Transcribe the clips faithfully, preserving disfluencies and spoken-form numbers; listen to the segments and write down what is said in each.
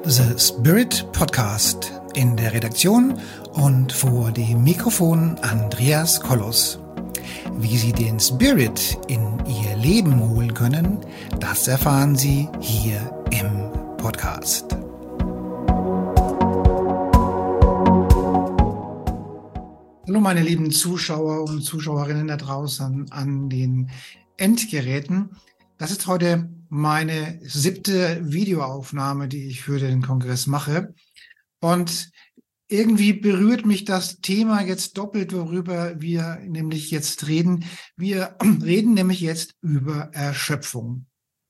The Spirit Podcast. In der Redaktion und vor dem Mikrofon Andreas Kollos. Wie Sie den Spirit in Ihr Leben holen können, das erfahren Sie hier im Podcast. Hallo meine lieben Zuschauer und Zuschauerinnen da draußen an den Endgeräten. Das ist heute meine siebte Videoaufnahme, die ich für den Kongress mache. Und irgendwie berührt mich das Thema jetzt doppelt, worüber wir nämlich jetzt reden. Wir reden nämlich jetzt über Erschöpfung.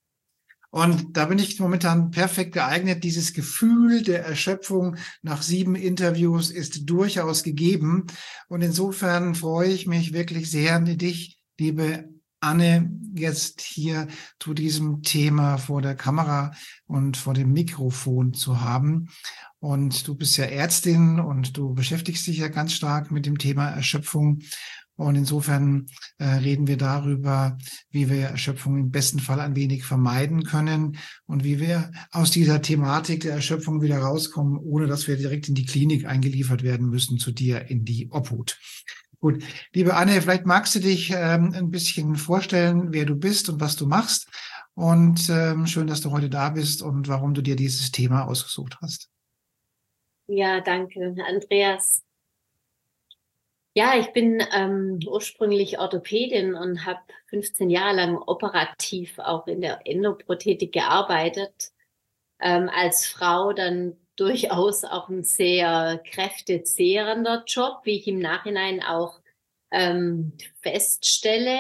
Und da bin ich momentan perfekt geeignet. Dieses Gefühl der Erschöpfung nach sieben Interviews ist durchaus gegeben. Und insofern freue ich mich wirklich sehr, dich, liebe Anne, jetzt hier zu diesem Thema vor der Kamera und vor dem Mikrofon zu haben. Und du bist ja Ärztin und du beschäftigst dich ja ganz stark mit dem Thema Erschöpfung. Und insofern äh, reden wir darüber, wie wir Erschöpfung im besten Fall ein wenig vermeiden können und wie wir aus dieser Thematik der Erschöpfung wieder rauskommen, ohne dass wir direkt in die Klinik eingeliefert werden müssen, zu dir in die Obhut. Gut, liebe Anne, vielleicht magst du dich ähm, ein bisschen vorstellen, wer du bist und was du machst. Und ähm, schön, dass du heute da bist und warum du dir dieses Thema ausgesucht hast. Ja, danke, Andreas. Ja, ich bin ähm, ursprünglich Orthopädin und habe fünfzehn Jahre lang operativ auch in der Endoprothetik gearbeitet. Ähm, als Frau dann durchaus auch ein sehr kräftezehrender Job, wie ich im Nachhinein auch ähm, feststelle.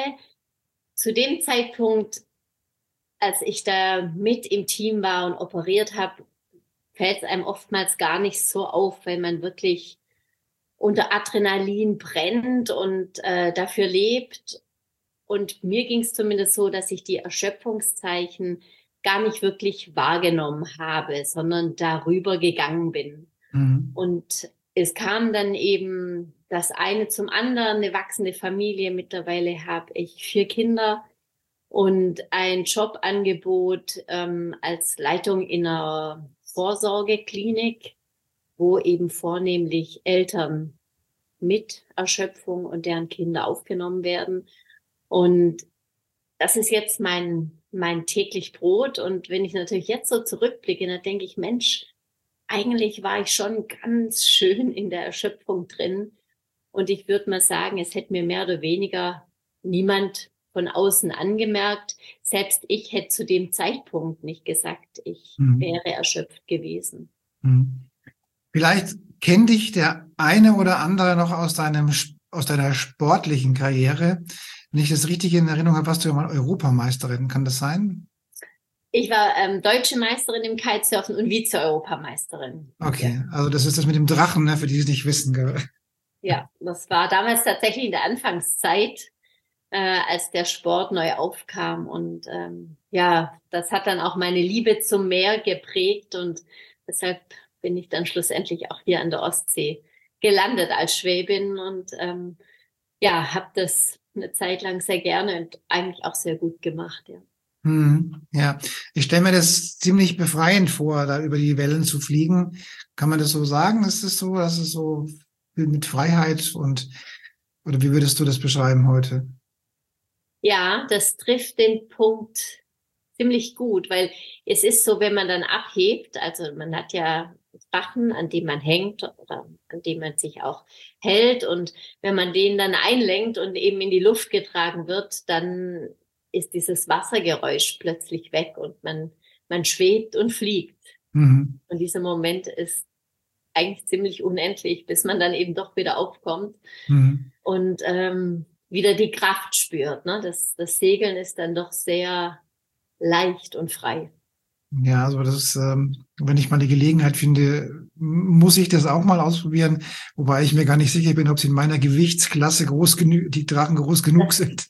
Zu dem Zeitpunkt, als ich da mit im Team war und operiert habe, fällt es einem oftmals gar nicht so auf, weil man wirklich unter Adrenalin brennt und äh, dafür lebt. Und mir ging es zumindest so, dass ich die Erschöpfungszeichen gar nicht wirklich wahrgenommen habe, sondern darüber gegangen bin. Mhm. Und es kam dann eben das eine zum anderen, eine wachsende Familie. Mittlerweile habe ich vier Kinder und ein Jobangebot ähm, als Leitung in einer Vorsorgeklinik, wo eben vornehmlich Eltern mit Erschöpfung und deren Kinder aufgenommen werden. Und das ist jetzt mein mein täglich Brot. Und wenn ich natürlich jetzt so zurückblicke, dann denke ich, Mensch, eigentlich war ich schon ganz schön in der Erschöpfung drin. Und ich würde mal sagen, es hätte mir mehr oder weniger niemand von außen angemerkt. Selbst ich hätte zu dem Zeitpunkt nicht gesagt, ich mhm. wäre erschöpft gewesen. Mhm. Vielleicht kennt dich der eine oder andere noch aus deinem, aus deiner sportlichen Karriere. Wenn ich das richtig in Erinnerung habe, warst du ja mal Europameisterin. Kann das sein? Ich war ähm, deutsche Meisterin im Kitesurfen und Vize-Europameisterin. Okay, ja. Also das ist das mit dem Drachen, ne, für die es nicht wissen. Ja, das war damals tatsächlich in der Anfangszeit, äh, als der Sport neu aufkam. Und ähm, ja, das hat dann auch meine Liebe zum Meer geprägt. Und deshalb bin ich dann schlussendlich auch hier an der Ostsee gelandet als Schwäbin. Und ähm, ja, habe das eine Zeit lang sehr gerne und eigentlich auch sehr gut gemacht, ja. Hm, ja, ich stelle mir das ziemlich befreiend vor, da über die Wellen zu fliegen. Kann man das so sagen? Ist es so, dass es so mit Freiheit und, oder wie würdest du das beschreiben heute? Ja, das trifft den Punkt ziemlich gut, weil es ist so, wenn man dann abhebt, also man hat ja Drachen, an dem man hängt oder an dem man sich auch hält. Und wenn man den dann einlenkt und eben in die Luft getragen wird, dann ist dieses Wassergeräusch plötzlich weg und man, man schwebt und fliegt. Mhm. Und dieser Moment ist eigentlich ziemlich unendlich, bis man dann eben doch wieder aufkommt mhm. und ähm, wieder die Kraft spürt. Ne? Das, das Segeln ist dann doch sehr leicht und frei. Ja, also das ist, ähm, wenn ich mal die Gelegenheit finde, muss ich das auch mal ausprobieren, wobei ich mir gar nicht sicher bin, ob sie in meiner Gewichtsklasse groß genug, die Drachen groß genug sind.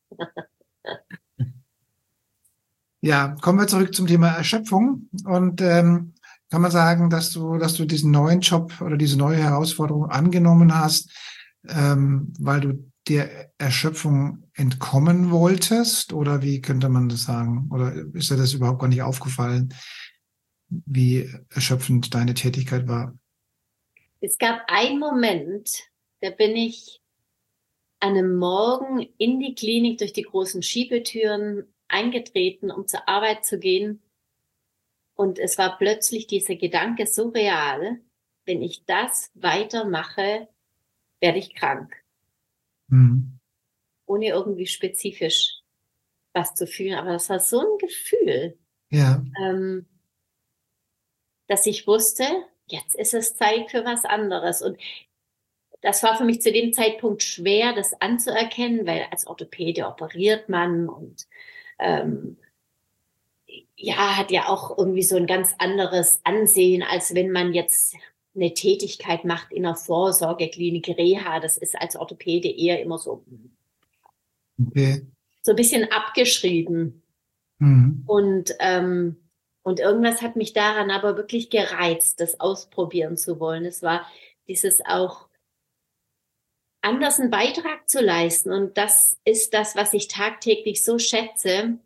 Ja, kommen wir zurück zum Thema Erschöpfung und ähm, kann man sagen, dass du, dass du diesen neuen Job oder diese neue Herausforderung angenommen hast, ähm, weil du der Erschöpfung entkommen wolltest? Oder wie könnte man das sagen? Oder ist dir das überhaupt gar nicht aufgefallen? wie erschöpfend deine Tätigkeit war? Es gab einen Moment, da bin ich an einem Morgen in die Klinik durch die großen Schiebetüren eingetreten, um zur Arbeit zu gehen. Und es war plötzlich dieser Gedanke so real, wenn ich das weitermache, werde ich krank. Mhm. Ohne irgendwie spezifisch was zu fühlen. Aber das war so ein Gefühl, Ja. ähm, dass ich wusste, jetzt ist es Zeit für was anderes. Und das war für mich zu dem Zeitpunkt schwer, das anzuerkennen, weil als Orthopäde operiert man und ähm, ja, hat ja auch irgendwie so ein ganz anderes Ansehen, als wenn man jetzt eine Tätigkeit macht in einer Vorsorgeklinik, Reha. Das ist als Orthopäde eher immer so, Okay. so ein bisschen abgeschrieben. Mhm. Und, ähm, und irgendwas hat mich daran aber wirklich gereizt, das ausprobieren zu wollen. Es war dieses auch anders einen Beitrag zu leisten. Und das ist das, was ich tagtäglich so schätze,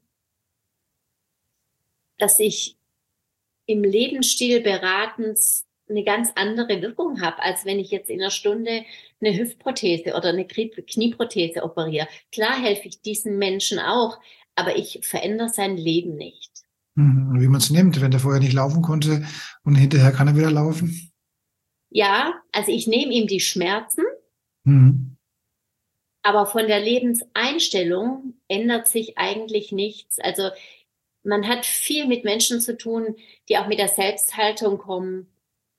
dass ich im Lebensstil Beratens eine ganz andere Wirkung habe, als wenn ich jetzt in einer Stunde eine Hüftprothese oder eine Knieprothese operiere. Klar helfe ich diesen Menschen auch, aber ich verändere sein Leben nicht. Mhm. Wie man es nimmt, wenn der vorher nicht laufen konnte und hinterher kann er wieder laufen. Ja, also ich nehme ihm die Schmerzen, Mhm. aber von der Lebenseinstellung ändert sich eigentlich nichts. Also man hat viel mit Menschen zu tun, die auch mit der Selbsthaltung kommen.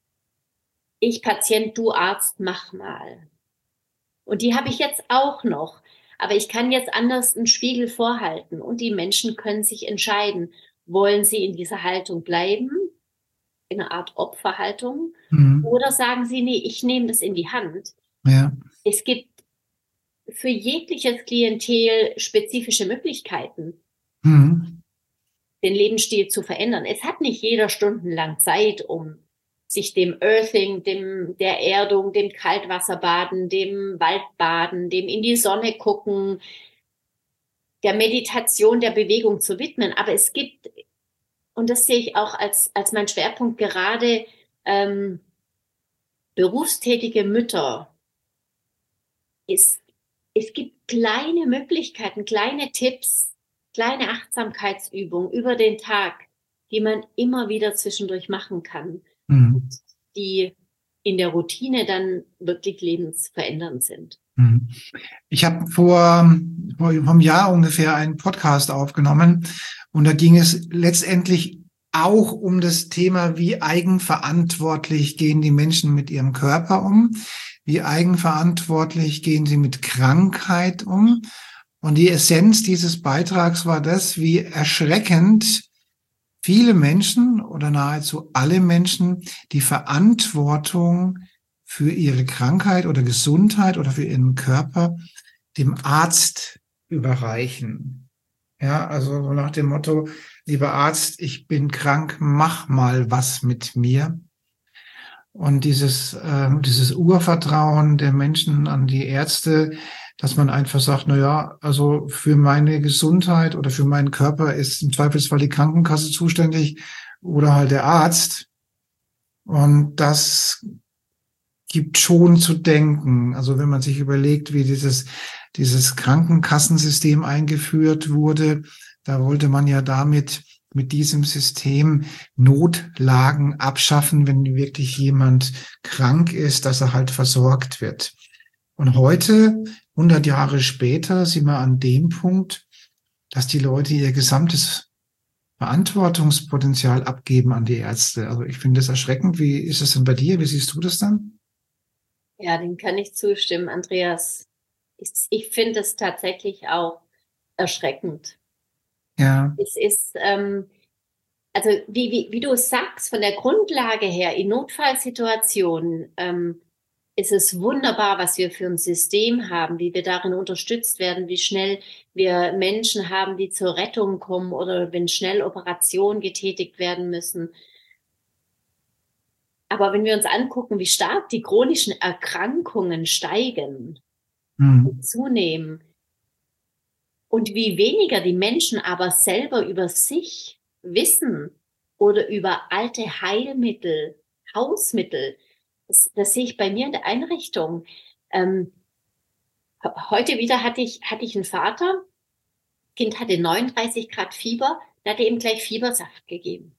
Ich Patient, du Arzt, mach mal. Und die habe ich jetzt auch noch. Aber ich kann jetzt anders einen Spiegel vorhalten. Und die Menschen können sich entscheiden, wollen sie in dieser Haltung bleiben, in einer Art Opferhaltung, Mhm. oder sagen sie, nee, ich nehme das in die Hand. Ja. Es gibt für jegliches Klientel spezifische Möglichkeiten, Mhm. den Lebensstil zu verändern. Es hat nicht jeder stundenlang Zeit, um sich dem Earthing, dem, der Erdung, dem Kaltwasserbaden, dem Waldbaden, dem in die Sonne gucken, der Meditation, der Bewegung zu widmen. Aber es gibt, und das sehe ich auch als, als mein Schwerpunkt gerade, ähm, berufstätige Mütter. Es, es gibt kleine Möglichkeiten, kleine Tipps, kleine Achtsamkeitsübungen über den Tag, die man immer wieder zwischendurch machen kann, Mhm. die in der Routine dann wirklich lebensverändernd sind. Mhm. Ich habe vor, vor einem Jahr ungefähr einen Podcast aufgenommen und da ging es letztendlich auch um das Thema, wie eigenverantwortlich gehen die Menschen mit ihrem Körper um, wie eigenverantwortlich gehen sie mit Krankheit um. Und die Essenz dieses Beitrags war das, wie erschreckend viele Menschen oder nahezu alle Menschen die Verantwortung für ihre Krankheit oder Gesundheit oder für ihren Körper dem Arzt überreichen. Ja, also so nach dem Motto, lieber Arzt, ich bin krank, mach mal was mit mir. Und dieses, äh, dieses Urvertrauen der Menschen an die Ärzte, dass man einfach sagt, na ja, also für meine Gesundheit oder für meinen Körper ist im Zweifelsfall die Krankenkasse zuständig oder halt der Arzt. Und das gibt schon zu denken. Also wenn man sich überlegt, wie dieses, dieses Krankenkassensystem eingeführt wurde, da wollte man ja damit mit diesem System Notlagen abschaffen, wenn wirklich jemand krank ist, dass er halt versorgt wird. Und heute, hundert Jahre später, sind wir an dem Punkt, dass die Leute ihr gesamtes Verantwortungspotenzial abgeben an die Ärzte. Also ich finde das erschreckend. Wie ist es denn bei dir? Wie siehst du das dann? Ja, dem kann ich zustimmen, Andreas. Ich, ich finde es tatsächlich auch erschreckend. Ja. Es ist, ähm, also wie, wie, wie du sagst, von der Grundlage her, in Notfallsituationen ähm, ist es wunderbar, was wir für ein System haben, wie wir darin unterstützt werden, wie schnell wir Menschen haben, die zur Rettung kommen oder wenn schnell Operationen getätigt werden müssen. Aber wenn wir uns angucken, wie stark die chronischen Erkrankungen steigen und Hm. zunehmen und wie weniger die Menschen aber selber über sich wissen, oder über alte Heilmittel, Hausmittel. Das, das sehe ich bei mir in der Einrichtung. Ähm, heute wieder hatte ich, hatte ich einen Vater, Kind hatte neununddreißig Grad Fieber, da hat er ihm gleich Fiebersaft gegeben.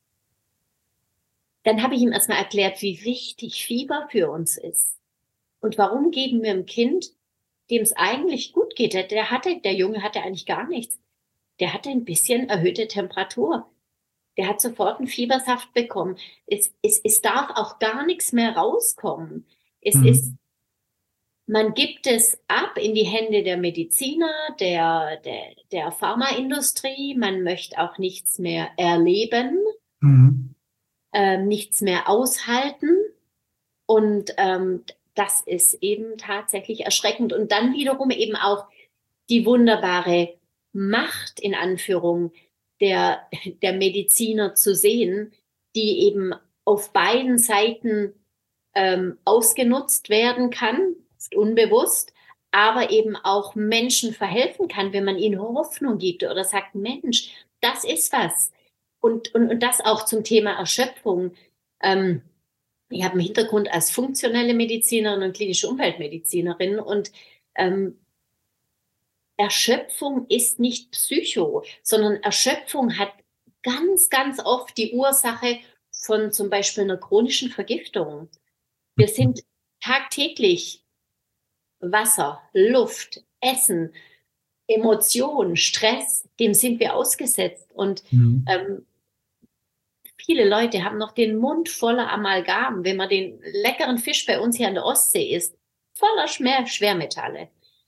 Dann habe ich ihm erstmal erklärt, wie wichtig Fieber für uns ist. Und warum geben wir dem Kind, dem es eigentlich gut geht, der, der hatte, der Junge hatte eigentlich gar nichts, der hatte ein bisschen erhöhte Temperatur. Der hat sofort einen Fiebersaft bekommen. Es, es, es darf auch gar nichts mehr rauskommen. Es Mhm. ist, man gibt es ab in die Hände der Mediziner, der, der, der Pharmaindustrie. Man möchte auch nichts mehr erleben, Mhm. ähm, nichts mehr aushalten. Und ähm, das ist eben tatsächlich erschreckend. Und dann wiederum eben auch die wunderbare Macht in Anführung der, der Mediziner zu sehen, die eben auf beiden Seiten ähm, ausgenutzt werden kann, ist unbewusst, aber eben auch Menschen verhelfen kann, wenn man ihnen Hoffnung gibt oder sagt, Mensch, das ist was. Und, und, und das auch zum Thema Erschöpfung. Ähm, ich habe einen Hintergrund als funktionelle Medizinerin und klinische Umweltmedizinerin und ähm, Erschöpfung ist nicht Psycho, sondern Erschöpfung hat ganz, ganz oft die Ursache von zum Beispiel einer chronischen Vergiftung. Wir sind tagtäglich Wasser, Luft, Essen, Emotionen, Stress, dem sind wir ausgesetzt. Und Mhm. ähm, viele Leute haben noch den Mund voller Amalgam, wenn man den leckeren Fisch bei uns hier an der Ostsee isst, voller Schwer Schwermetalle.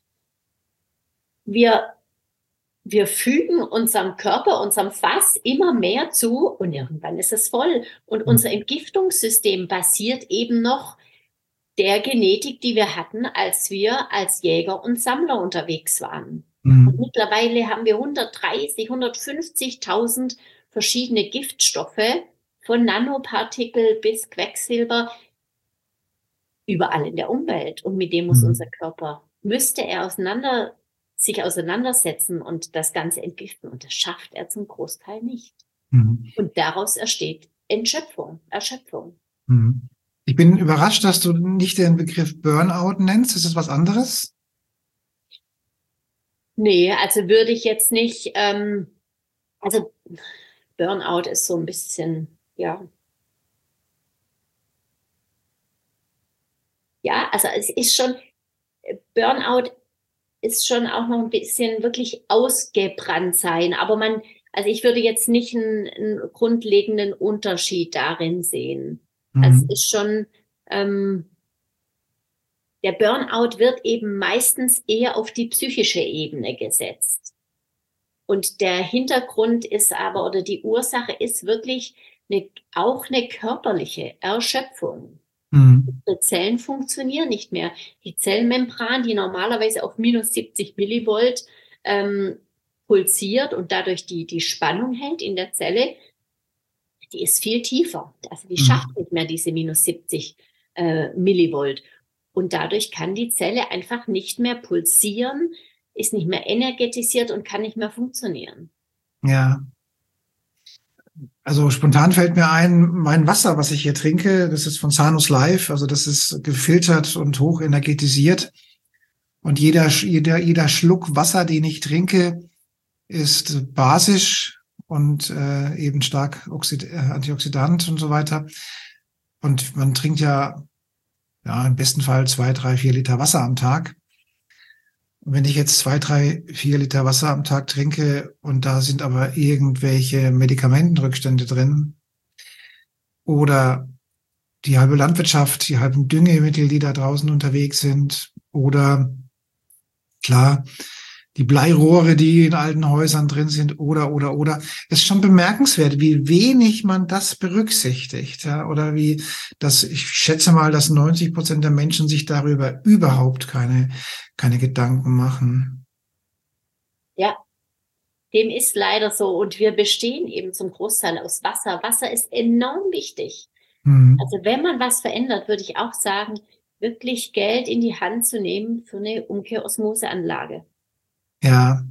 Wir Wir fügen unserem Körper, unserem Fass immer mehr zu und irgendwann ist es voll. Und unser Entgiftungssystem basiert eben noch der Genetik, die wir hatten, als wir als Jäger und Sammler unterwegs waren. Und Mhm. mittlerweile haben wir hundertdreißig, hundertfünfzigtausend verschiedene Giftstoffe, von Nanopartikel bis Quecksilber, überall in der Umwelt. Und mit dem muss unser Mhm. Körper, müsste er auseinander, sich auseinandersetzen und das Ganze entgiften. Und das schafft er zum Großteil nicht. Mhm. Und daraus entsteht Entschöpfung, Erschöpfung. Mhm. Ich bin überrascht, dass du nicht den Begriff Burnout nennst. Ist das was anderes? Nee, also würde ich jetzt nicht, ähm, also Burnout ist so ein bisschen, ja, ja, also es ist schon, Burnout ist schon auch noch ein bisschen wirklich ausgebrannt sein. Aber man, also ich würde jetzt nicht einen, einen grundlegenden Unterschied darin sehen. Also es Mhm. ist schon, ähm, der Burnout wird eben meistens eher auf die psychische Ebene gesetzt. Und der Hintergrund ist aber, oder die Ursache ist wirklich eine, auch eine körperliche Erschöpfung. Mhm. Die Zellen funktionieren nicht mehr. Die Zellmembran, die normalerweise auf minus siebzig Millivolt ähm, pulsiert und dadurch die, die Spannung hält in der Zelle, die ist viel tiefer. Also die schafft Mhm. nicht mehr diese minus siebzig äh, Millivolt. Und dadurch kann die Zelle einfach nicht mehr pulsieren, ist nicht mehr energetisiert und kann nicht mehr funktionieren. Ja, also spontan fällt mir ein, mein Wasser, was ich hier trinke, das ist von Sanus Life, also das ist gefiltert und hoch energetisiert. Und jeder, jeder, jeder Schluck Wasser, den ich trinke, ist basisch und äh, eben stark Oxid äh, Antioxidant und so weiter. Und man trinkt ja, ja im besten Fall zwei, drei, vier Liter Wasser am Tag. Und wenn ich jetzt zwei, drei, vier Liter Wasser am Tag trinke und da sind aber irgendwelche Medikamentenrückstände drin oder die halbe Landwirtschaft, die halben Düngemittel, die da draußen unterwegs sind oder klar, die Bleirohre, die in alten Häusern drin sind, oder, oder, oder. Es ist schon bemerkenswert, wie wenig man das berücksichtigt, ja, oder wie, dass ich schätze mal, dass neunzig Prozent der Menschen sich darüber überhaupt keine, keine Gedanken machen. Ja, dem ist leider so. Und wir bestehen eben zum Großteil aus Wasser. Wasser ist enorm wichtig. Hm. Also wenn man was verändert, würde ich auch sagen, wirklich Geld in die Hand zu nehmen für eine Umkehrosmoseanlage. Ja,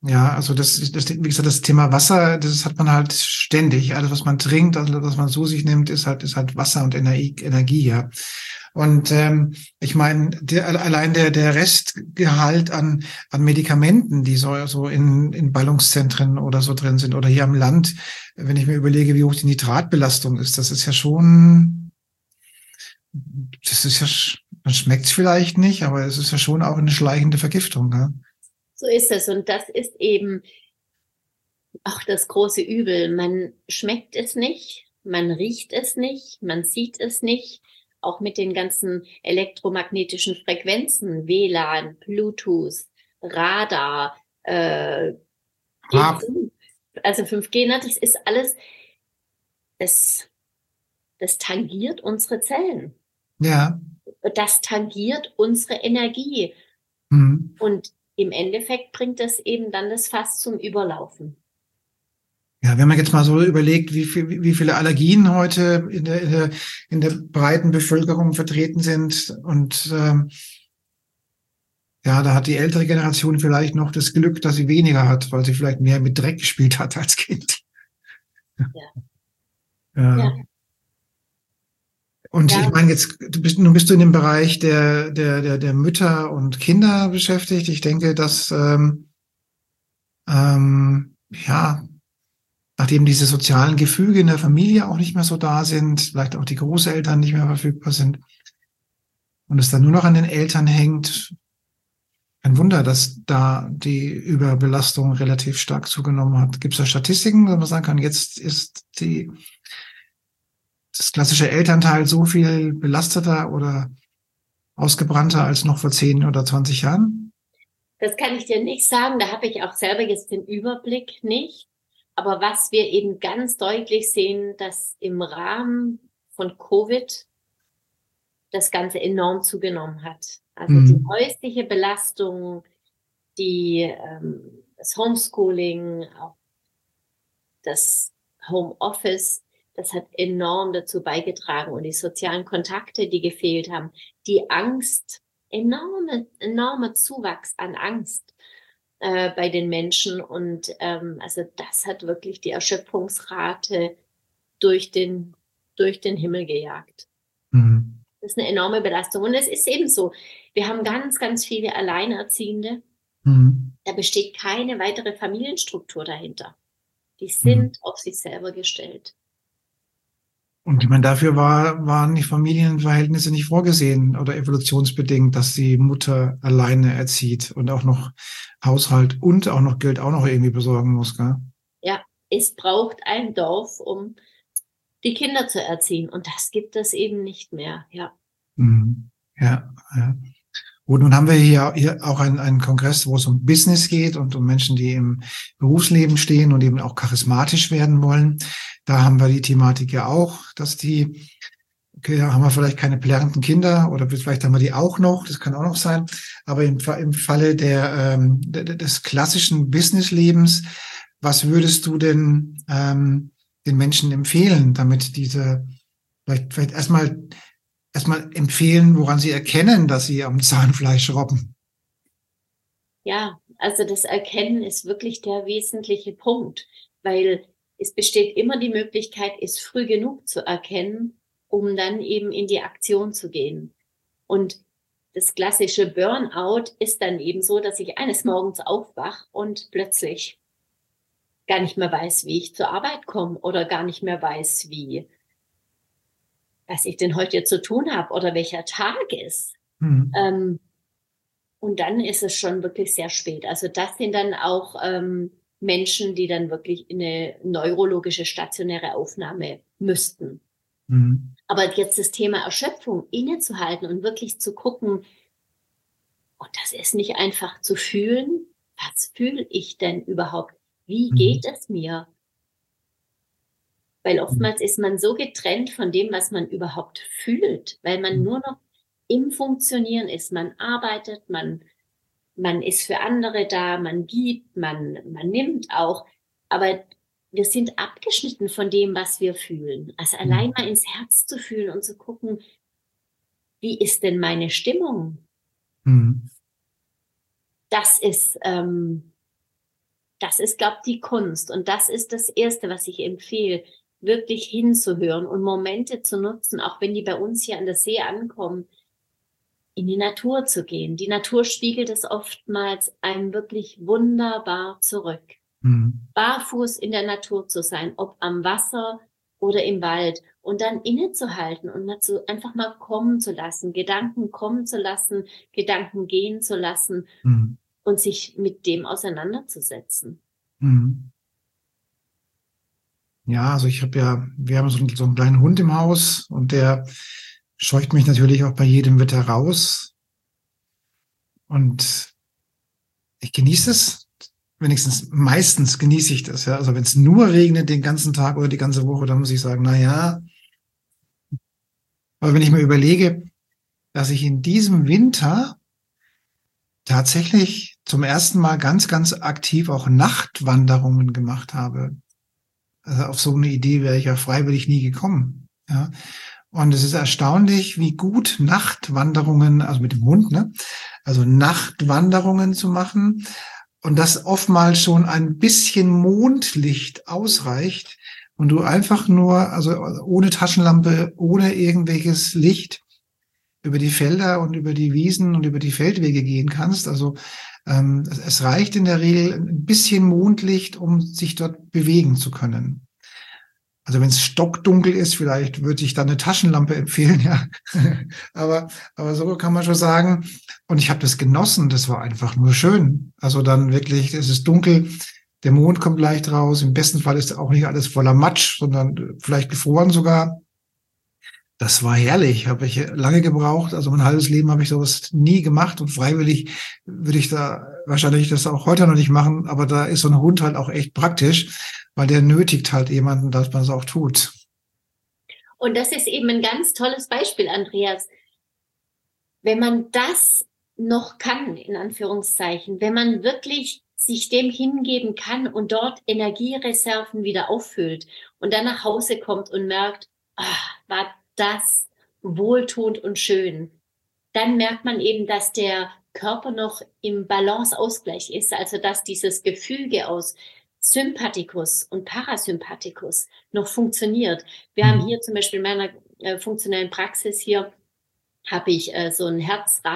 Ja, also das, das, wie gesagt, das Thema Wasser, das hat man halt ständig. Alles, was man trinkt, also was man zu sich nimmt, ist halt, ist halt Wasser und Energie, Energie, ja. Und ähm, ich meine, der, allein der, der Restgehalt an, an Medikamenten, die so, so in, in Ballungszentren oder so drin sind oder hier am Land, wenn ich mir überlege, wie hoch die Nitratbelastung ist, das ist ja schon, das ist ja, sch- man schmeckt es vielleicht nicht, aber es ist ja schon auch eine schleichende Vergiftung, ja. So ist es. Und das ist eben auch das große Übel. Man schmeckt es nicht, man riecht es nicht, man sieht es nicht. Auch mit den ganzen elektromagnetischen Frequenzen, W L A N, Bluetooth, Radar, äh, Ah, G fünf, also fünf G, ne, das ist alles, das, das tangiert unsere Zellen. ja. Das tangiert unsere Energie. Hm. Und im Endeffekt bringt das eben dann das Fass zum Überlaufen. Ja, wenn man jetzt mal so überlegt, wie viel, wie viele Allergien heute in der, in der, in der breiten Bevölkerung vertreten sind und ähm, ja, da hat die ältere Generation vielleicht noch das Glück, dass sie weniger hat, weil sie vielleicht mehr mit Dreck gespielt hat als Kind. Ja, Ja. ja, Und ich ja. meine, jetzt du bist, nun bist du in dem Bereich der, der, der, der Mütter und Kinder beschäftigt. Ich denke, dass ähm, ähm, ja, nachdem diese sozialen Gefüge in der Familie auch nicht mehr so da sind, vielleicht auch die Großeltern nicht mehr verfügbar sind und es dann nur noch an den Eltern hängt, ein Wunder, dass da die Überbelastung relativ stark zugenommen hat. Gibt es da Statistiken, wo man sagen kann, jetzt ist die, das klassische Elternteil so viel belasteter oder ausgebrannter als noch vor zehn oder zwanzig Jahren? Das kann ich dir nicht sagen. Da habe ich auch selber jetzt den Überblick nicht. Aber was wir eben ganz deutlich sehen, dass im Rahmen von Covid das Ganze enorm zugenommen hat. Also die Mhm. häusliche Belastung, die, ähm, das Homeschooling, auch das Homeoffice, das hat enorm dazu beigetragen und die sozialen Kontakte, die gefehlt haben, die Angst, enorme, enormer Zuwachs an Angst äh, bei den Menschen und ähm, also das hat wirklich die Erschöpfungsrate durch den, durch den Himmel gejagt. Mhm. Das ist eine enorme Belastung und es ist eben so, wir haben ganz, ganz viele Alleinerziehende, Mhm. da besteht keine weitere Familienstruktur dahinter. Die Mhm. sind auf sich selber gestellt. Und ich meine, dafür war, waren die Familienverhältnisse nicht vorgesehen oder evolutionsbedingt, dass die Mutter alleine erzieht und auch noch Haushalt und auch noch Geld auch noch irgendwie besorgen muss, gell? Ja, es braucht ein Dorf, um die Kinder zu erziehen. Und das gibt es eben nicht mehr. Ja, Mhm. Ja, ja. Gut, nun haben wir hier, hier auch einen, einen Kongress, wo es um Business geht und um Menschen, die im Berufsleben stehen und eben auch charismatisch werden wollen. Da haben wir die Thematik ja auch, dass die, okay, da haben wir vielleicht keine plärrenden Kinder oder vielleicht haben wir die auch noch, das kann auch noch sein. Aber im, Fa- im Falle der, ähm, de- de- des klassischen Businesslebens, was würdest du denn ähm, den Menschen empfehlen, damit diese, vielleicht, vielleicht erstmal erstmal empfehlen, woran sie erkennen, dass sie am Zahnfleisch robben? ja, also das Erkennen ist wirklich der wesentliche Punkt, weil es besteht immer die Möglichkeit, es früh genug zu erkennen, um dann eben in die Aktion zu gehen. Und das klassische Burnout ist dann eben so, dass ich eines Morgens aufwach und plötzlich gar nicht mehr weiß, wie ich zur Arbeit komme oder gar nicht mehr weiß, wie, was ich denn heute zu tun habe oder welcher Tag ist. Hm. Ähm, und dann ist es schon wirklich sehr spät. Also das sind dann auch ähm, Menschen, die dann wirklich in eine neurologische stationäre Aufnahme müssten. Hm. Aber jetzt das Thema Erschöpfung innezuhalten und wirklich zu gucken, und das ist nicht einfach zu fühlen, was fühle ich denn überhaupt? Wie Hm. geht es mir? Weil oftmals ist man so getrennt von dem, was man überhaupt fühlt, weil man Hm. nur noch im Funktionieren ist. Man arbeitet, man, man ist für andere da, man gibt, man, man nimmt auch. Aber wir sind abgeschnitten von dem, was wir fühlen. Also allein Hm. mal ins Herz zu fühlen und zu gucken, wie ist denn meine Stimmung? Hm. Das ist, ähm, das ist, glaube ich, die Kunst. Und das ist das Erste, was ich empfehle, wirklich hinzuhören und Momente zu nutzen, auch wenn die bei uns hier an der See ankommen, in die Natur zu gehen. Die Natur spiegelt es oftmals einem wirklich wunderbar zurück. Mhm. Barfuß in der Natur zu sein, ob am Wasser oder im Wald, und dann innezuhalten und mal zu, einfach mal kommen zu lassen, Gedanken kommen zu lassen, Gedanken gehen zu lassen Mhm. und sich mit dem auseinanderzusetzen. Mhm. Ja, also ich habe ja, wir haben so einen, so einen kleinen Hund im Haus und der scheucht mich natürlich auch bei jedem Wetter raus. Und ich genieße es. Wenigstens meistens genieße ich das. Ja. Also wenn es nur regnet den ganzen Tag oder die ganze Woche, dann muss ich sagen, na ja. Aber wenn ich mir überlege, dass ich in diesem Winter tatsächlich zum ersten Mal ganz, ganz aktiv auch Nachtwanderungen gemacht habe. Also auf so eine Idee wäre ich ja freiwillig nie gekommen. Ja. Und es ist erstaunlich, wie gut Nachtwanderungen, also mit dem Hund, ne? Also Nachtwanderungen zu machen und das oftmals schon ein bisschen Mondlicht ausreicht und du einfach nur, also ohne Taschenlampe, ohne irgendwelches Licht über die Felder und über die Wiesen und über die Feldwege gehen kannst. Also ähm, es, es reicht in der Regel ein bisschen Mondlicht, um sich dort bewegen zu können. Also wenn es stockdunkel ist, vielleicht würde ich dann eine Taschenlampe empfehlen, ja. aber, aber so kann man schon sagen. Und ich habe das genossen. Das war einfach nur schön. Also dann wirklich, es ist dunkel, der Mond kommt leicht raus. Im besten Fall ist auch nicht alles voller Matsch, sondern vielleicht gefroren sogar. Das war herrlich, habe ich lange gebraucht. Also mein halbes Leben habe ich sowas nie gemacht und freiwillig würde ich da wahrscheinlich das auch heute noch nicht machen. Aber da ist so ein Hund halt auch echt praktisch, weil der nötigt halt jemanden, dass man es auch tut. Und das ist eben ein ganz tolles Beispiel, Andreas. Wenn man das noch kann, in Anführungszeichen, wenn man wirklich sich dem hingeben kann und dort Energiereserven wieder auffüllt und dann nach Hause kommt und merkt, ah, war das wohltuend und schön, dann merkt man eben, dass der Körper noch im Balanceausgleich ist, also dass dieses Gefüge aus Sympathikus und Parasympathikus noch funktioniert. Wir haben Mhm. hier zum Beispiel in meiner äh, funktionellen Praxis hier habe ich äh, so ein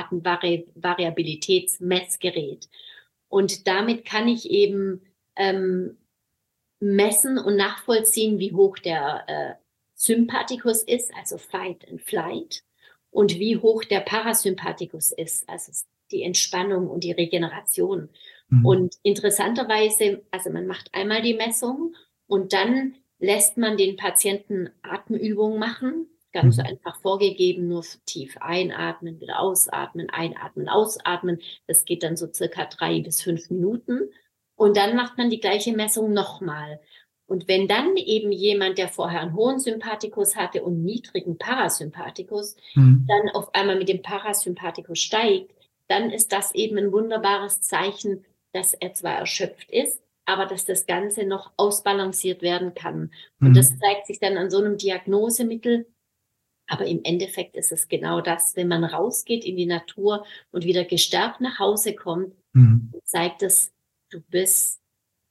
Herzratenvariabilitätsmessgerät. Und damit kann ich eben ähm, messen und nachvollziehen, wie hoch der äh, Sympathikus ist, also Fight and Flight, und wie hoch der Parasympathikus ist, also die Entspannung und die Regeneration. Mhm. Und interessanterweise, also man macht einmal die Messung und dann lässt man den Patienten Atemübungen machen, ganz Mhm. einfach vorgegeben, nur tief einatmen, wieder ausatmen, einatmen, ausatmen. Das geht dann so circa drei bis fünf Minuten. Und dann macht man die gleiche Messung nochmal. Und wenn dann eben jemand, der vorher einen hohen Sympathikus hatte und niedrigen Parasympathikus, Mhm. dann auf einmal mit dem Parasympathikus steigt, dann ist das eben ein wunderbares Zeichen, dass er zwar erschöpft ist, aber dass das Ganze noch ausbalanciert werden kann. Und das Mhm. zeigt sich dann an so einem Diagnosemittel. Aber im Endeffekt ist es genau das, wenn man rausgeht in die Natur und wieder gestärkt nach Hause kommt, Mhm. zeigt es, du bist,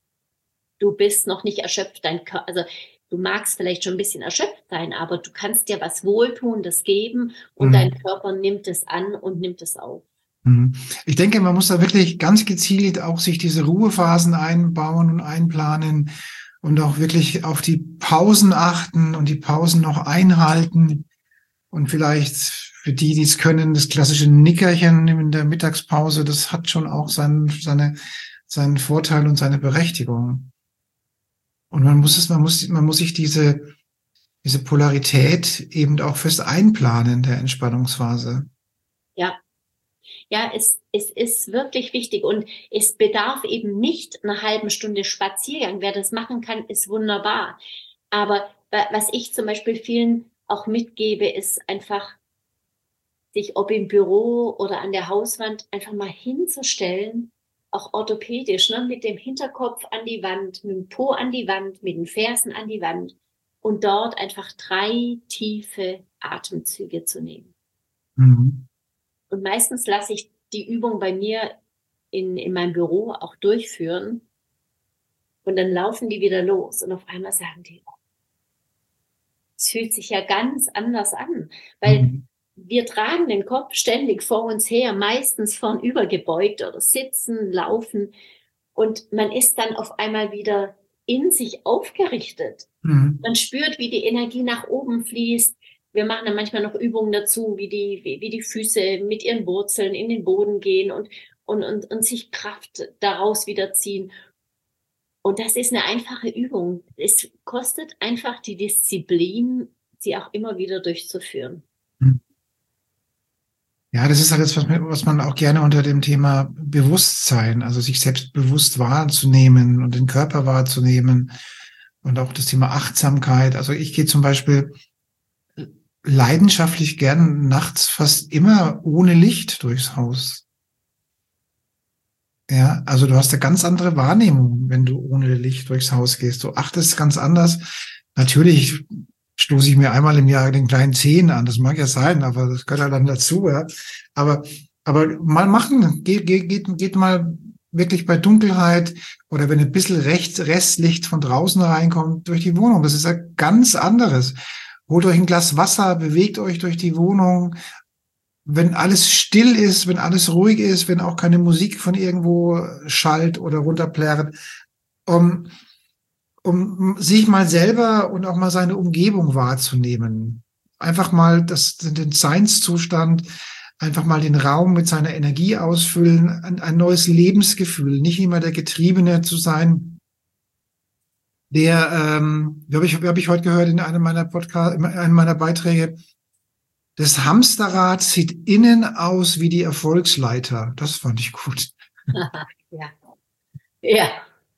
du bist noch nicht erschöpft. Dein Körper, also du magst vielleicht schon ein bisschen erschöpft sein, aber du kannst dir was Wohltuendes geben und dein Mhm. Körper nimmt es an und nimmt es auf. Mhm. Ich denke, man muss da wirklich ganz gezielt auch sich diese Ruhephasen einbauen und einplanen und auch wirklich auf die Pausen achten und die Pausen noch einhalten und vielleicht für die, die es können, das klassische Nickerchen in der Mittagspause, das hat schon auch seinen, seine, seinen Vorteil und seine Berechtigung. Und man muss es, man muss, man muss sich diese, diese Polarität eben auch fest einplanen der Entspannungsphase. Ja, ja, es, es ist wirklich wichtig und es bedarf eben nicht einer halben Stunde Spaziergang. Wer das machen kann, ist wunderbar. Aber was ich zum Beispiel vielen auch mitgebe, ist einfach, sich ob im Büro oder an der Hauswand einfach mal hinzustellen, auch orthopädisch, ne, mit dem Hinterkopf an die Wand, mit dem Po an die Wand, mit den Fersen an die Wand und dort einfach drei tiefe Atemzüge zu nehmen. Mhm. Und meistens lasse ich die Übung bei mir in, in meinem Büro auch durchführen. Und dann laufen die wieder los und auf einmal sagen die, oh, es fühlt sich ja ganz anders an, weil Mhm. wir tragen den Kopf ständig vor uns her, meistens vornüber gebeugt oder sitzen, laufen und man ist dann auf einmal wieder in sich aufgerichtet. Mhm. Man spürt, wie die Energie nach oben fließt. Wir machen dann manchmal noch Übungen dazu, wie die, wie, wie die Füße mit ihren Wurzeln in den Boden gehen und, und, und, und sich Kraft daraus wieder ziehen. Und das ist eine einfache Übung. Es kostet einfach die Disziplin, sie auch immer wieder durchzuführen. Mhm. Ja, das ist alles, was man, was man auch gerne unter dem Thema Bewusstsein, also sich selbst bewusst wahrzunehmen und den Körper wahrzunehmen und auch das Thema Achtsamkeit. Also ich gehe zum Beispiel leidenschaftlich gern nachts fast immer ohne Licht durchs Haus. Ja, also du hast eine ganz andere Wahrnehmung, wenn du ohne Licht durchs Haus gehst. Du achtest ganz anders. Natürlich stoße ich mir einmal im Jahr den kleinen Zehen an. Das mag ja sein, aber das gehört halt dann dazu. Ja. Aber, aber mal machen, geht, geht, geht, geht mal wirklich bei Dunkelheit oder wenn ein bisschen Recht, Restlicht von draußen reinkommt durch die Wohnung. Das ist ja ganz anderes. Holt euch ein Glas Wasser, bewegt euch durch die Wohnung. Wenn alles still ist, wenn alles ruhig ist, wenn auch keine Musik von irgendwo schallt oder runterplärrt, um, um sich mal selber und auch mal seine Umgebung wahrzunehmen. Einfach mal das, den Seinszustand, einfach mal den Raum mit seiner Energie ausfüllen, ein, ein neues Lebensgefühl, nicht immer der Getriebene zu sein, der, ähm, wie habe ich, wie hab ich heute gehört in einem meiner Podcast, in einem meiner Beiträge, das Hamsterrad sieht innen aus wie die Erfolgsleiter. Das fand ich gut. Ja. Ja.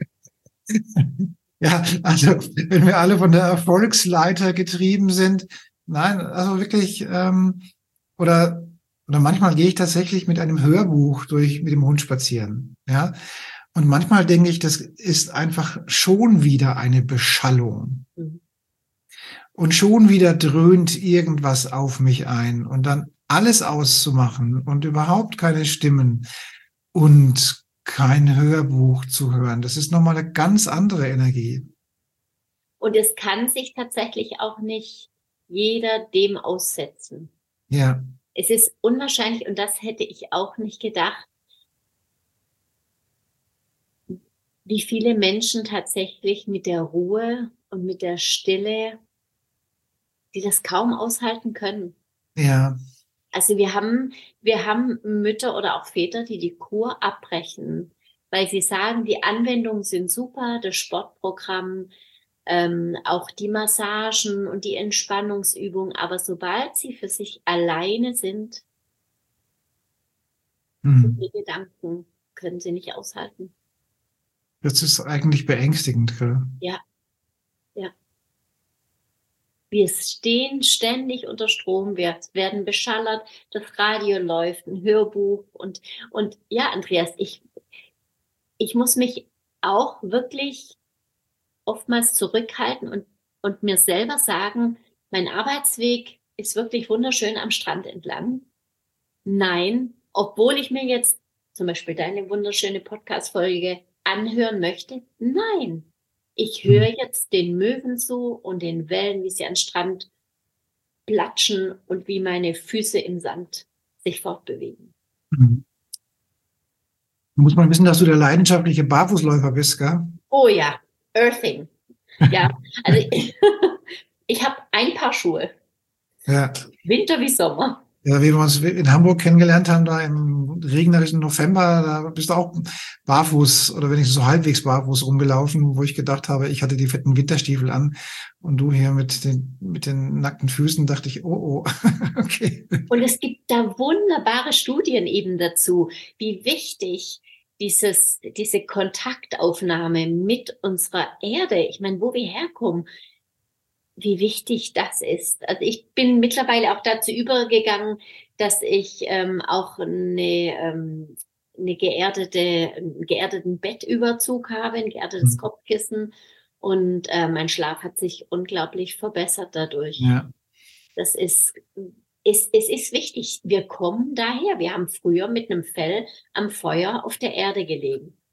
Ja, also wenn wir alle von der Erfolgsleiter getrieben sind, nein, also wirklich, ähm, oder, oder manchmal gehe ich tatsächlich mit einem Hörbuch durch, mit dem Hund spazieren. Ja, und manchmal denke ich, das ist einfach schon wieder eine Beschallung. Mhm. Und schon wieder dröhnt irgendwas auf mich ein und dann alles auszumachen und überhaupt keine Stimmen und kein Hörbuch zu hören. Das ist nochmal eine ganz andere Energie. Und es kann sich tatsächlich auch nicht jeder dem aussetzen. Ja. Es ist unwahrscheinlich, und das hätte ich auch nicht gedacht, wie viele Menschen tatsächlich mit der Ruhe und mit der Stille, die das kaum aushalten können. Ja. Also wir haben, wir haben Mütter oder auch Väter, die die Kur abbrechen, weil sie sagen, die Anwendungen sind super, das Sportprogramm, ähm, auch die Massagen und die Entspannungsübungen, aber sobald sie für sich alleine sind, Hm. die Gedanken können sie nicht aushalten. Das ist eigentlich beängstigend, gell? Ja, ja. Wir stehen ständig unter Strom, wir werden beschallert, das Radio läuft, ein Hörbuch und, und ja, Andreas, ich, ich muss mich auch wirklich oftmals zurückhalten und, und mir selber sagen, mein Arbeitsweg ist wirklich wunderschön am Strand entlang. Nein, obwohl ich mir jetzt zum Beispiel deine wunderschöne Podcast-Folge anhören möchte, nein. Ich höre Hm. jetzt den Möwen zu und den Wellen, wie sie an den Strand platschen und wie meine Füße im Sand sich fortbewegen. Hm. Muss man wissen, dass du der leidenschaftliche Barfußläufer bist, gell? Oh ja, Earthing. Ja, also ich, ich habe ein Paar Schuhe. Ja. Winter wie Sommer. Ja, wie wir uns in Hamburg kennengelernt haben, da im regnerischen November, da bist du auch barfuß oder wenigstens so halbwegs barfuß rumgelaufen, wo ich gedacht habe, ich hatte die fetten Winterstiefel an und du hier mit den, mit den nackten Füßen, dachte ich, oh, oh, okay. Und es gibt da wunderbare Studien eben dazu, wie wichtig dieses, diese Kontaktaufnahme mit unserer Erde, ich meine, wo wir herkommen, wie wichtig das ist. Also ich bin mittlerweile auch dazu übergegangen, dass ich ähm, auch eine, ähm, eine geerdete, einen geerdeten Bettüberzug habe, ein geerdetes Kopfkissen. Und äh, mein Schlaf hat sich unglaublich verbessert dadurch. Ja. Das ist, es, es ist wichtig. Wir kommen daher. Wir haben früher mit einem Fell am Feuer auf der Erde gelegen.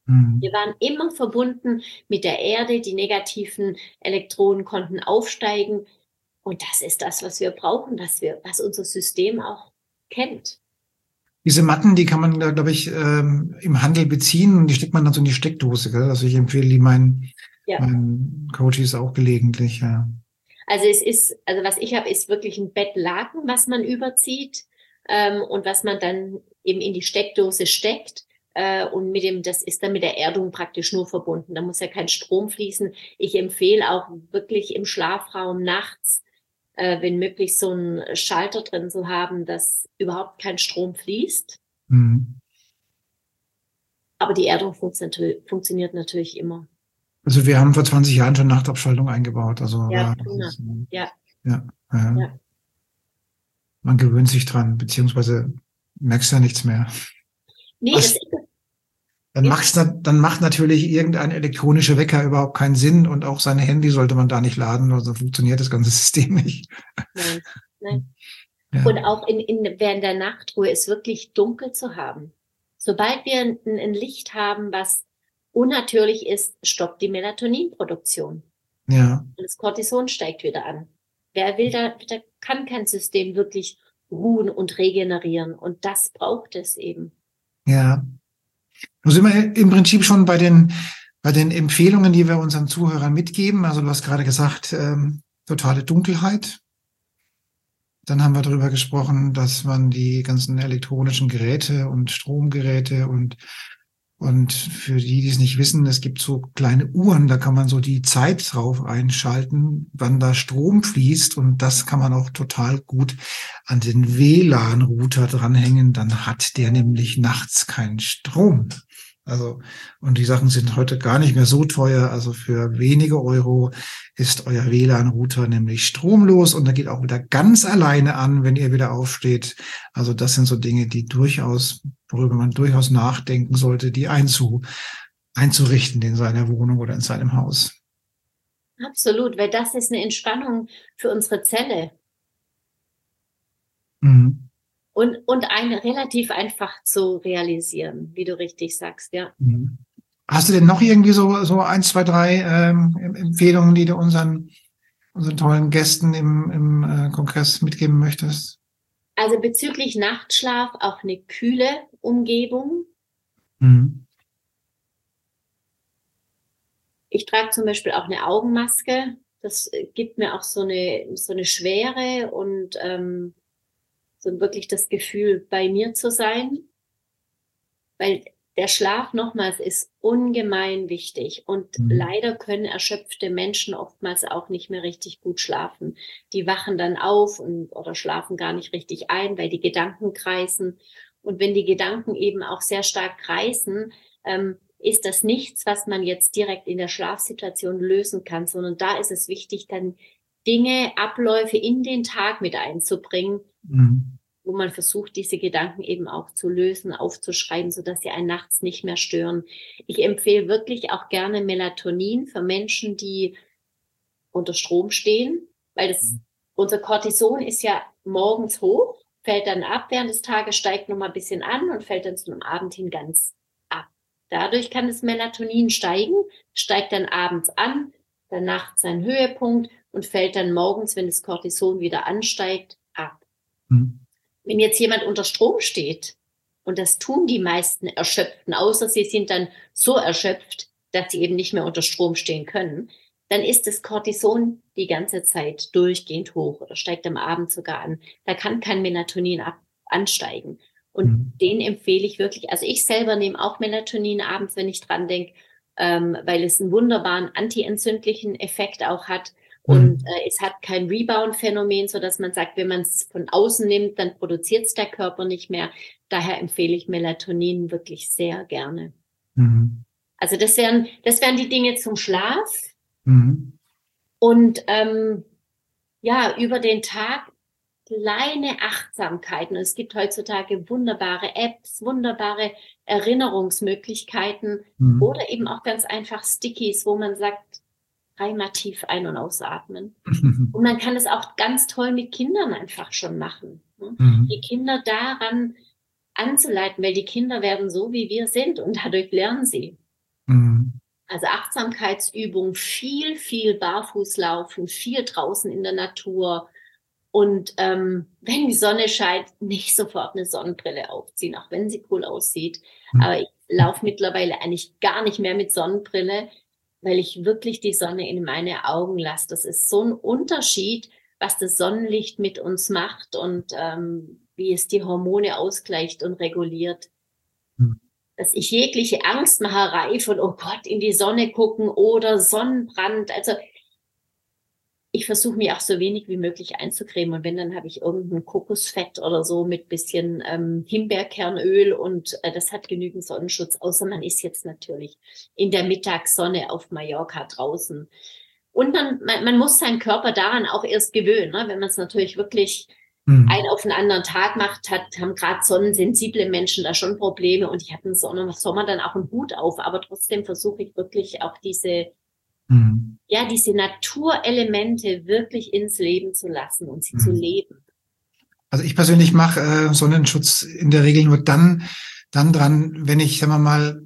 Mhm. Wir waren immer verbunden mit der Erde, die negativen Elektronen konnten aufsteigen. Und das ist das, was wir brauchen, was wir, was unser System auch kennt. Diese Matten, die kann man da, glaube ich, ähm, im Handel beziehen und die steckt man dann so in die Steckdose, gell? Also ich empfehle die meinen, Ja. meinen Coaches auch gelegentlich, ja. Also es ist, also was ich habe, ist wirklich ein Bettlaken, was man überzieht ähm, und was man dann eben in die Steckdose steckt. Äh, und mit dem, das ist dann mit der Erdung praktisch nur verbunden. Da muss ja kein Strom fließen. Ich empfehle auch wirklich im Schlafraum nachts, äh, wenn möglich, so einen Schalter drin zu haben, dass überhaupt kein Strom fließt. Mhm. Aber die Erdung funktioniert, funktioniert natürlich immer. Also wir haben vor zwanzig Jahren schon Nachtabschaltung eingebaut. Also Ja, da, prima. ist, äh, Ja, ja, äh, ja. man gewöhnt sich dran, beziehungsweise merkst ja nichts mehr. Nee, das Was, ist dann macht's, na- dann macht natürlich irgendein elektronischer Wecker überhaupt keinen Sinn und auch sein Handy sollte man da nicht laden, also funktioniert das ganze System nicht. nein, nein. Und Ja, auch in, in, während der Nachtruhe ist wirklich dunkel zu haben. Sobald wir ein, ein Licht haben, was unnatürlich ist, stoppt die Melatoninproduktion. ja, Und das Cortison steigt wieder an. Wer will da, da kann kein System wirklich ruhen und regenerieren. Und das braucht es eben. ja. Nun sind wir im Prinzip schon bei den, bei den Empfehlungen, die wir unseren Zuhörern mitgeben. Also du hast gerade gesagt, ähm, totale Dunkelheit. Dann haben wir darüber gesprochen, dass man die ganzen elektronischen Geräte und Stromgeräte und, und für die, die es nicht wissen, es gibt so kleine Uhren, da kann man so die Zeit drauf einschalten, wann da Strom fließt. Und das kann man auch total gut an den W L A N-Router dranhängen. Dann hat der nämlich nachts keinen Strom. Also, und die Sachen sind heute gar nicht mehr so teuer. Also für wenige Euro ist euer W L A N-Router nämlich stromlos und da geht auch wieder ganz alleine an, wenn ihr wieder aufsteht. Also das sind so Dinge, die durchaus, worüber man durchaus nachdenken sollte, die einzu, einzurichten in seiner Wohnung oder in seinem Haus. Absolut, weil das ist eine Entspannung für unsere Zelle. Mhm. Und, und ein, relativ einfach zu realisieren, wie du richtig sagst, ja. Mhm. Hast du denn noch irgendwie so, so eins, zwei, drei ähm, Empfehlungen, die du unseren, unseren tollen Gästen im, im äh, Kongress mitgeben möchtest? Also bezüglich Nachtschlaf auch eine kühle Umgebung. Mhm. Ich trage zum Beispiel auch eine Augenmaske. Das gibt mir auch so eine, so eine Schwere und ähm, so wirklich das Gefühl, bei mir zu sein. Weil der Schlaf nochmals ist ungemein wichtig. Und Mhm. leider können erschöpfte Menschen oftmals auch nicht mehr richtig gut schlafen. Die wachen dann auf und, oder schlafen gar nicht richtig ein, weil die Gedanken kreisen. Und wenn die Gedanken eben auch sehr stark kreisen, ähm, ist das nichts, was man jetzt direkt in der Schlafsituation lösen kann, sondern da ist es wichtig, dann Dinge, Abläufe in den Tag mit einzubringen, Mhm. wo man versucht, diese Gedanken eben auch zu lösen, aufzuschreiben, sodass sie einen nachts nicht mehr stören. Ich empfehle wirklich auch gerne Melatonin für Menschen, die unter Strom stehen, weil das, unser Cortison ist ja morgens hoch, fällt dann ab während des Tages, steigt noch mal ein bisschen an und fällt dann zu einem Abend hin ganz ab. Dadurch kann das Melatonin steigen, steigt dann abends an, dann nachts seinen Höhepunkt und fällt dann morgens, wenn das Cortison wieder ansteigt, ab. Mhm. Wenn jetzt jemand unter Strom steht, und das tun die meisten Erschöpften, außer sie sind dann so erschöpft, dass sie eben nicht mehr unter Strom stehen können, dann ist das Cortison die ganze Zeit durchgehend hoch oder steigt am Abend sogar an. Da kann kein Melatonin ab ansteigen. Und Mhm. den empfehle ich wirklich. Also ich selber nehme auch Melatonin abends, wenn ich dran denke, ähm, weil es einen wunderbaren antientzündlichen Effekt auch hat. Und Mhm. äh, es hat kein Rebound-Phänomen, so dass man sagt, wenn man es von außen nimmt, dann produziert es der Körper nicht mehr. Daher empfehle ich Melatonin wirklich sehr gerne. Mhm. Also das wären, das wären die Dinge zum Schlaf. Mhm. Und ähm, ja, über den Tag kleine Achtsamkeiten. Und es gibt heutzutage wunderbare Apps, wunderbare Erinnerungsmöglichkeiten Mhm. oder eben auch ganz einfach Stickies, wo man sagt, dreimal tief ein- und ausatmen. Und man kann es auch ganz toll mit Kindern einfach schon machen. Ne? Die Mhm. Kinder daran anzuleiten, weil die Kinder werden so, wie wir sind und dadurch lernen sie. Mhm. Also Achtsamkeitsübung, viel, viel barfuß laufen, viel draußen in der Natur. Und ähm, wenn die Sonne scheint, nicht sofort eine Sonnenbrille aufziehen, auch wenn sie cool aussieht. Mhm. Aber ich laufe mittlerweile eigentlich gar nicht mehr mit Sonnenbrille, weil ich wirklich die Sonne in meine Augen lasse. Das ist so ein Unterschied, was das Sonnenlicht mit uns macht und ähm, wie es die Hormone ausgleicht und reguliert. Mhm. Dass ich jegliche Angstmacherei von, oh Gott, in die Sonne gucken oder Sonnenbrand, also ich versuche mich auch so wenig wie möglich einzucremen und wenn, dann habe ich irgendein Kokosfett oder so mit bisschen ähm, Himbeerkernöl und äh, das hat genügend Sonnenschutz, außer man ist jetzt natürlich in der Mittagssonne auf Mallorca draußen. Und man, man, man muss seinen Körper daran auch erst gewöhnen, ne? Wenn man es natürlich wirklich mhm. einen auf den anderen Tag macht, hat, haben gerade sonnensensible Menschen da schon Probleme und ich habe im Sommer, Sommer dann auch einen Hut auf, aber trotzdem versuche ich wirklich auch diese Mhm. ja, diese Naturelemente wirklich ins Leben zu lassen und sie mhm. zu leben. Also ich persönlich mache äh, Sonnenschutz in der Regel nur dann, dann dran, wenn ich, sagen wir mal,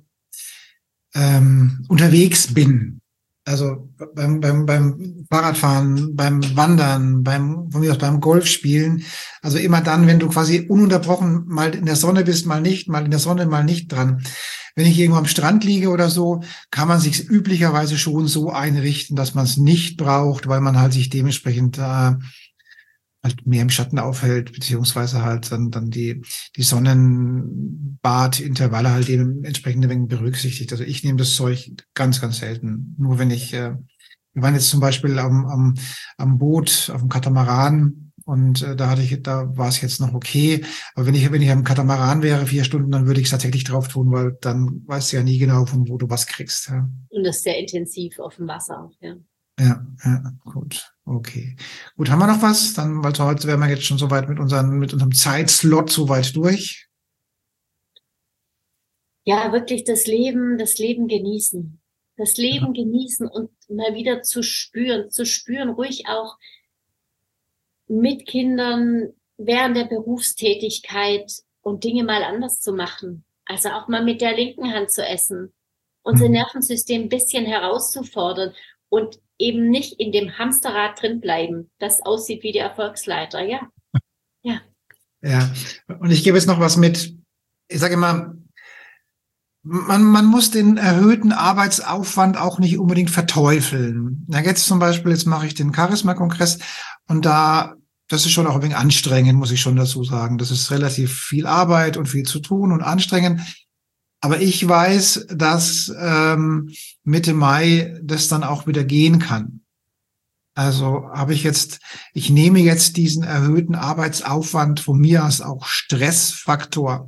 ähm, unterwegs bin. Also beim, beim, beim Fahrradfahren, beim Wandern, beim, von mir aus beim Golfspielen. Also immer dann, wenn du quasi ununterbrochen mal in der Sonne bist, mal nicht, mal in der Sonne, mal nicht dran. Wenn ich irgendwo am Strand liege oder so, kann man sich üblicherweise schon so einrichten, dass man es nicht braucht, weil man halt sich dementsprechend äh, halt mehr im Schatten aufhält, beziehungsweise halt dann, dann die, die Sonnenbadintervalle halt eben entsprechend ein wenig berücksichtigt. Also ich nehme das Zeug ganz, ganz selten. Nur wenn ich, äh, wir waren jetzt zum Beispiel am, am, am Boot, auf dem Katamaran und äh, da hatte ich, da war es jetzt noch okay. Aber wenn ich, wenn ich am Katamaran wäre, vier Stunden, dann würde ich es tatsächlich drauf tun, weil dann weißt du ja nie genau, von wo du was kriegst. Ja. Und das ist sehr intensiv auf dem Wasser, ja. Ja, ja, gut, okay. Gut, haben wir noch was? Dann, weil heute wären wir jetzt schon soweit mit unseren, mit unserem Zeitslot soweit durch. Ja, wirklich das Leben, das Leben genießen. Das Leben ja. genießen und mal wieder zu spüren, zu spüren, ruhig auch mit Kindern während der Berufstätigkeit und Dinge mal anders zu machen. Also auch mal mit der linken Hand zu essen. Unser hm. Nervensystem ein bisschen herauszufordern und eben nicht in dem Hamsterrad drin bleiben, das aussieht wie die Erfolgsleiter, ja. Ja. Ja, und ich gebe jetzt noch was mit. Ich sage immer, man, man muss den erhöhten Arbeitsaufwand auch nicht unbedingt verteufeln. Da jetzt zum Beispiel, jetzt mache ich den Charisma-Kongress und da, das ist schon auch ein wenig anstrengend, muss ich schon dazu sagen. Das ist relativ viel Arbeit und viel zu tun und anstrengend. Aber ich weiß, dass ähm, Mitte Mai das dann auch wieder gehen kann. Also habe ich jetzt, ich nehme jetzt diesen erhöhten Arbeitsaufwand von mir aus auch Stressfaktor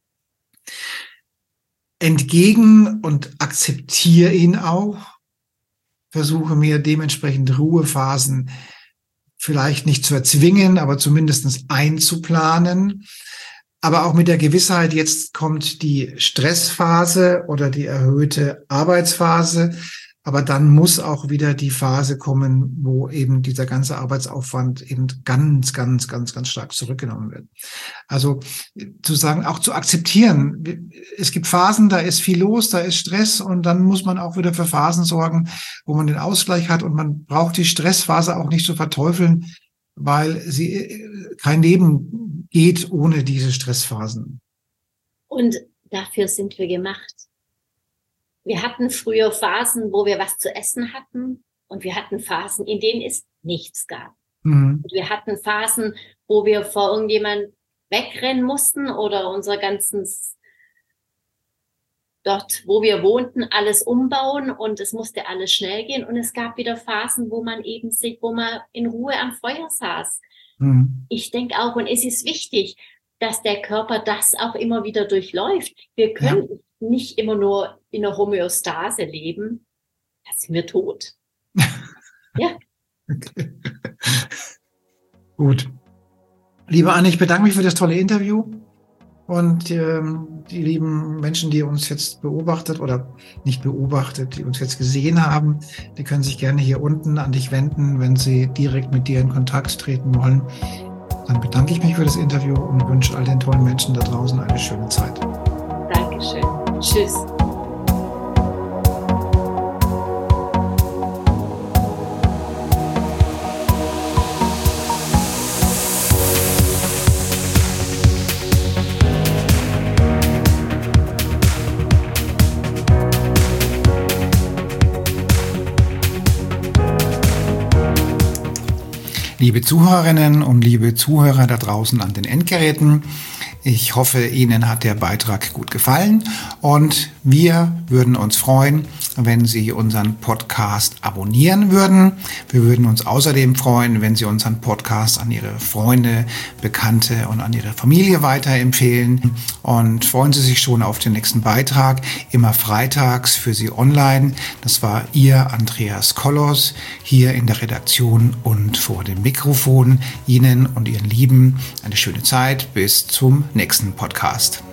entgegen und akzeptiere ihn auch. Versuche mir dementsprechend Ruhephasen vielleicht nicht zu erzwingen, aber zumindest einzuplanen. Aber auch mit der Gewissheit, jetzt kommt die Stressphase oder die erhöhte Arbeitsphase. Aber dann muss auch wieder die Phase kommen, wo eben dieser ganze Arbeitsaufwand eben ganz, ganz, ganz, ganz stark zurückgenommen wird. Also zu sagen, auch zu akzeptieren. Es gibt Phasen, da ist viel los, da ist Stress und dann muss man auch wieder für Phasen sorgen, wo man den Ausgleich hat und man braucht die Stressphase auch nicht zu verteufeln, weil sie kein Leben geht ohne diese Stressphasen. Und dafür sind wir gemacht. Wir hatten früher Phasen, wo wir was zu essen hatten und wir hatten Phasen, in denen es nichts gab. Mhm. Und wir hatten Phasen, wo wir vor irgendjemand wegrennen mussten oder unser ganzes, dort, wo wir wohnten, alles umbauen und es musste alles schnell gehen. Und es gab wieder Phasen, wo man eben sich, wo man in Ruhe am Feuer saß. Mhm. Ich denke auch, und es ist wichtig, dass der Körper das auch immer wieder durchläuft. Wir können ja. nicht immer nur in der Homöostase leben, da sind wir tot. Ja. Okay. Gut. Liebe Anne, ich bedanke mich für das tolle Interview und ähm, die lieben Menschen, die uns jetzt beobachtet oder nicht beobachtet, die uns jetzt gesehen haben, die können sich gerne hier unten an dich wenden, wenn sie direkt mit dir in Kontakt treten wollen. Dann bedanke ich mich für das Interview und wünsche all den tollen Menschen da draußen eine schöne Zeit. Dankeschön. Tschüss. Liebe Zuhörerinnen und liebe Zuhörer da draußen an den Endgeräten, ich hoffe, Ihnen hat der Beitrag gut gefallen und wir würden uns freuen, wenn Sie unseren Podcast abonnieren würden. Wir würden uns außerdem freuen, wenn Sie unseren Podcast an Ihre Freunde, Bekannte und an Ihre Familie weiterempfehlen. Und freuen Sie sich schon auf den nächsten Beitrag, immer freitags für Sie online. Das war Ihr Andreas Kollos hier in der Redaktion und vor dem Mikrofon. Ihnen und Ihren Lieben eine schöne Zeit. Bis zum nächsten Podcast.